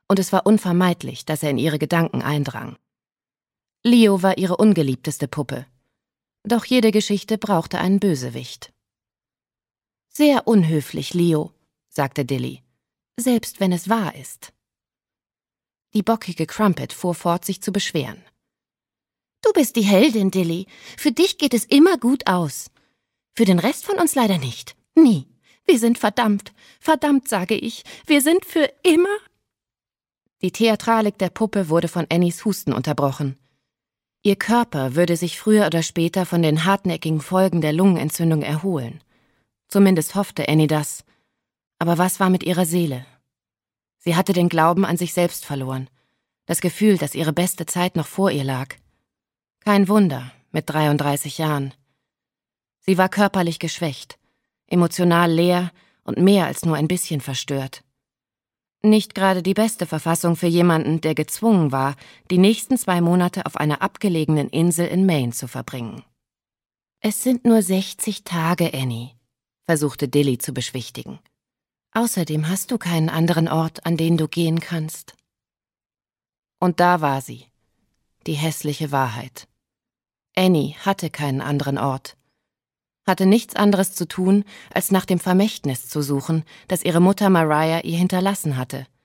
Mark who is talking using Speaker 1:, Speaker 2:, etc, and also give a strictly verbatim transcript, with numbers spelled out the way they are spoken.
Speaker 1: und es war unvermeidlich, dass er in ihre Gedanken eindrang. Leo war ihre ungeliebteste Puppe. Doch jede Geschichte brauchte einen Bösewicht. »Sehr unhöflich, Leo«, sagte Dilly, »selbst wenn es wahr ist.« Die bockige Crumpet fuhr fort, sich zu beschweren. »Du bist die Heldin, Dilly. Für dich geht es immer gut aus. Für den Rest von uns leider nicht. Nie. Wir sind verdammt. Verdammt, sage ich. Wir sind für immer...« Die Theatralik der Puppe wurde von Annies Husten unterbrochen. Ihr Körper würde sich früher oder später von den hartnäckigen Folgen der Lungenentzündung erholen. Zumindest hoffte Annie das. Aber was war mit ihrer Seele? Sie hatte den Glauben an sich selbst verloren. Das Gefühl, dass ihre beste Zeit noch vor ihr lag. Kein Wunder, mit dreiunddreißig Jahren. Sie war körperlich geschwächt, emotional leer und mehr als nur ein bisschen verstört. Nicht gerade die beste Verfassung für jemanden, der gezwungen war, die nächsten zwei Monate auf einer abgelegenen Insel in Maine zu verbringen. »Es sind nur sechzig Tage, Annie«, versuchte Dilly zu beschwichtigen. »Außerdem hast du keinen anderen Ort, an den du gehen kannst.« Und da war sie, die hässliche Wahrheit. Annie hatte keinen anderen Ort, hatte nichts anderes zu tun, als nach dem Vermächtnis zu suchen, das ihre Mutter Mariah ihr hinterlassen hatte,